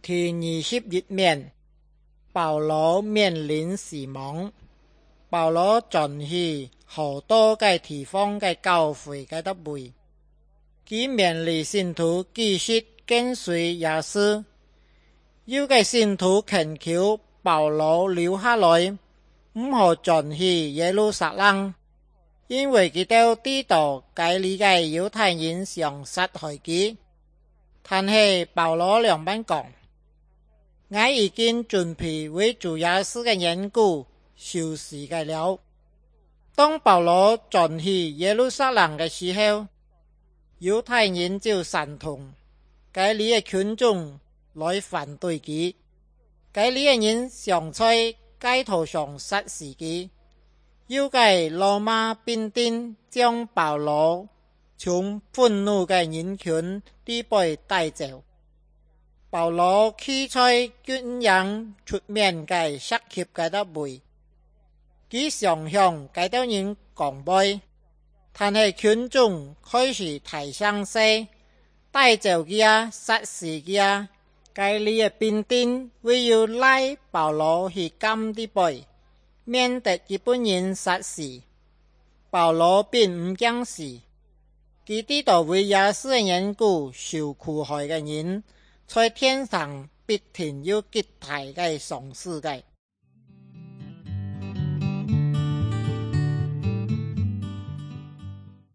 期21面，保羅面臨死亡。保羅轉去好多個地方的教會嘅得位，佢勉勵信徒繼續跟隨耶穌。有個信徒懇求保羅留下來，唔好轉去耶路撒冷，因為佢哋知道該裡嘅猶太人想殺害佢。但是保羅兩邊講，我已經準備為主耶穌嘅緣故受死嘅了。當保羅轉去耶路撒冷嘅時候，猶太人就煽動該裡嘅群眾來反對佢，該裡嘅人想在街頭上殺死佢。有個羅馬兵丁將保羅從憤怒嘅人群裡邊帶走。保羅企在軍營出面嘅石級嘅得位，佢想向該等人講話，但係群眾開始大聲說，帶走佢啊，殺死佢啊！該裡嘅兵丁為要拉保羅去監地背，免得佢本人殺死。保羅並唔驚死，佢知道為耶穌嘅緣故受苦害嘅人，在天上必定有極大嘅賞賜嘅。